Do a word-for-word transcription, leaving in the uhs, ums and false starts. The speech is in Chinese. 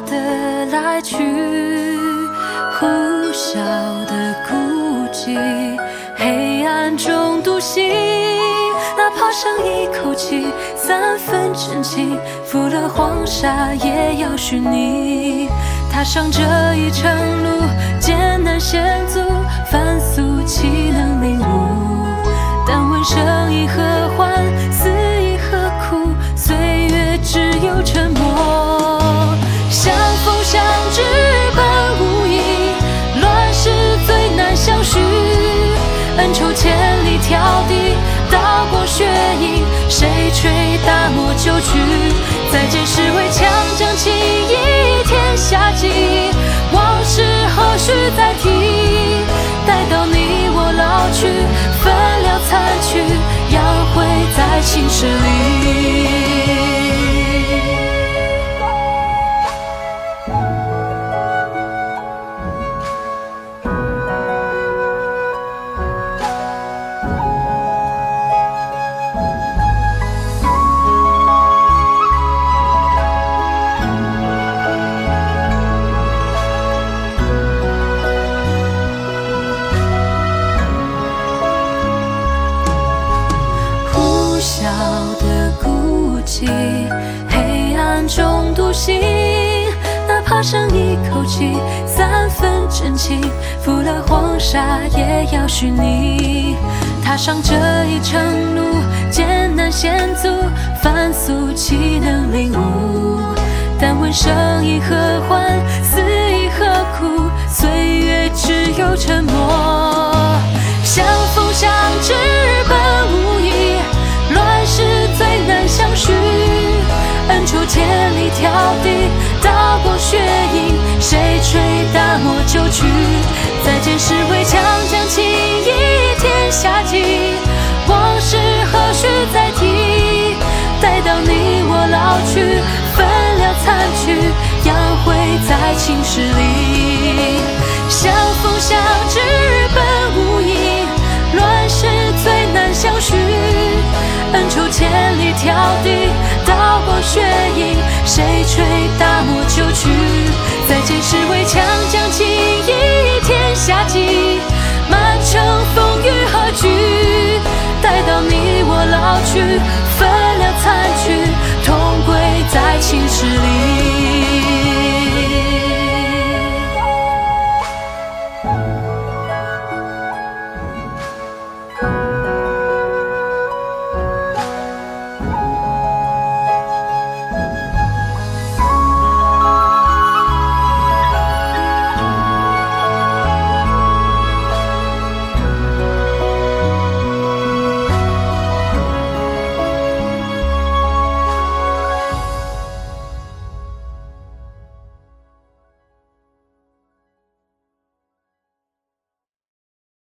的来去，呼啸的孤寂，黑暗中独行。哪怕剩一口气，三分真情，赴了黄沙也要寻你。踏上这一程路，艰难险阻，凡俗岂能领悟？但问生亦何欢，死亦何苦？岁月只有沉默。相逢相知本无意，乱世最难相许。恩仇千里迢递，刀过血影，谁吹大漠旧曲？再见是为强将情义天下计，往事何须再提？待到你我老去，分了残躯，扬灰在青史里。黑暗中独行，哪怕剩一口气，三分真情，赴了黄沙也要寻你。踏上这一程路，艰难险阻，凡俗岂能领悟？但问生亦何欢，死亦何苦？岁月只有沉默。相逢相知本无意，乱世最难相许。恩仇千里迢递，刀过血影，谁吹大漠旧曲？再见是为强将情义天下计，往事何须再提？待到你我老去，分了残躯，扬灰在青史里。相逢相知本无意，乱世最难相许。恩仇千里迢递，刀过血影，谁吹大漠旧曲？再见是为强将情义天下计，满城风雨何惧？待到你我老去，分了残躯，同归在青史里。